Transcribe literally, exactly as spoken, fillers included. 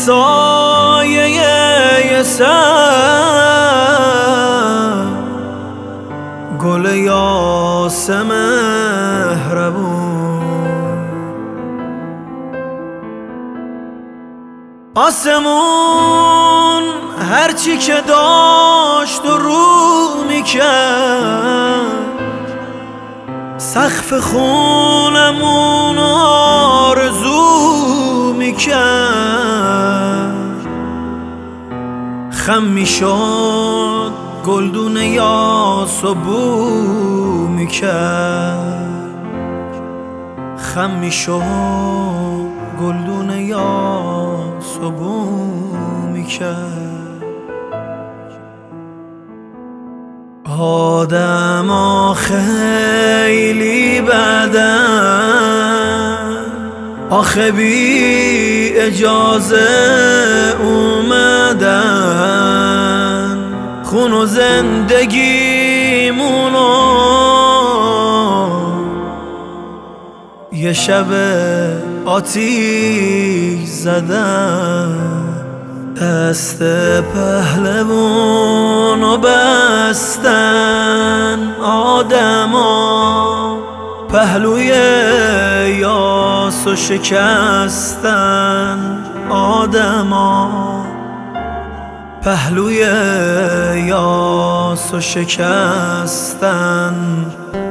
سایه ی سر گل یاس مهربون، آسمون هرچی که داشت و رو میکرد، سقف خونمون آرزو میکرد. خم میشد گلدون یاس و بو میکرد، خم میشد گلدون یاس و بو میکرد. آدما خیلی بدن، آخه بی اجازه اومدن خون و زندگیمونو یه شب آتیش زدن. دست پهلوونو بستن آدما، پهلوی یاسو شکستن آدما، پهلوی یاسو شکستن.